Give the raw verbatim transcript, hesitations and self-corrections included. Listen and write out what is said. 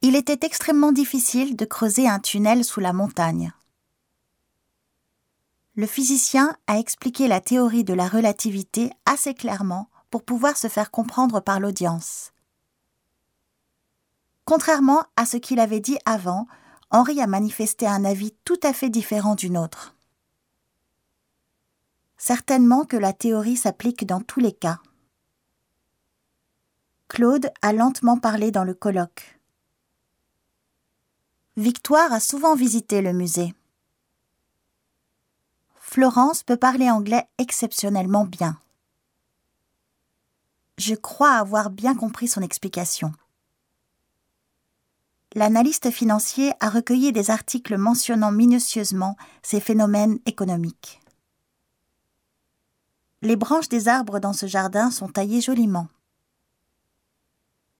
Il était extrêmement difficile de creuser un tunnel sous la montagne. Le physicien a expliqué la théorie de la relativité assez clairement pour pouvoir se faire comprendre par l'audience. Contrairement à ce qu'il avait dit avant, Henri a manifesté un avis tout à fait différent du nôtre. Certainement que la théorie s'applique dans tous les cas. Claude a lentement parlé dans le colloque. Victoire a souvent visité le musée. Florence peut parler anglais exceptionnellement bien. Je crois avoir bien compris son explication. L'analyste financier a recueilli des articles mentionnant minutieusement ces phénomènes économiques. Les branches des arbres dans ce jardin sont taillées joliment.